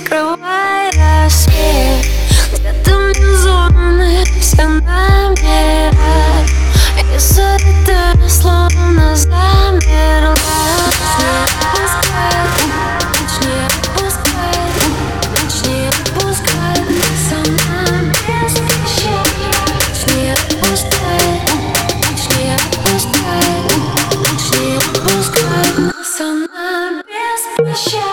скрывай рассвет. Где-то безумны все намерения, и суета словно замерла. Ночь не отпускай, ночь не отпускай, сама без прощания. Ночь не отпускай, ночь не отпускай, ночь не отпускай, сама без прощания.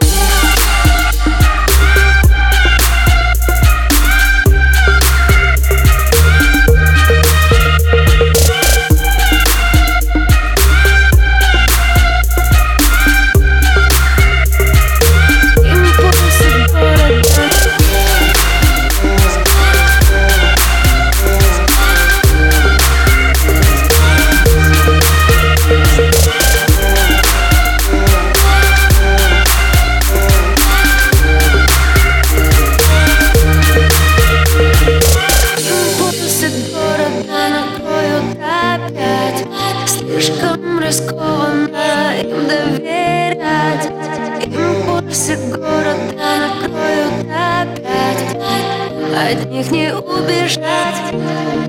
Слишком рискованно им доверять. Импульсы города накроют опять. От них не убежать.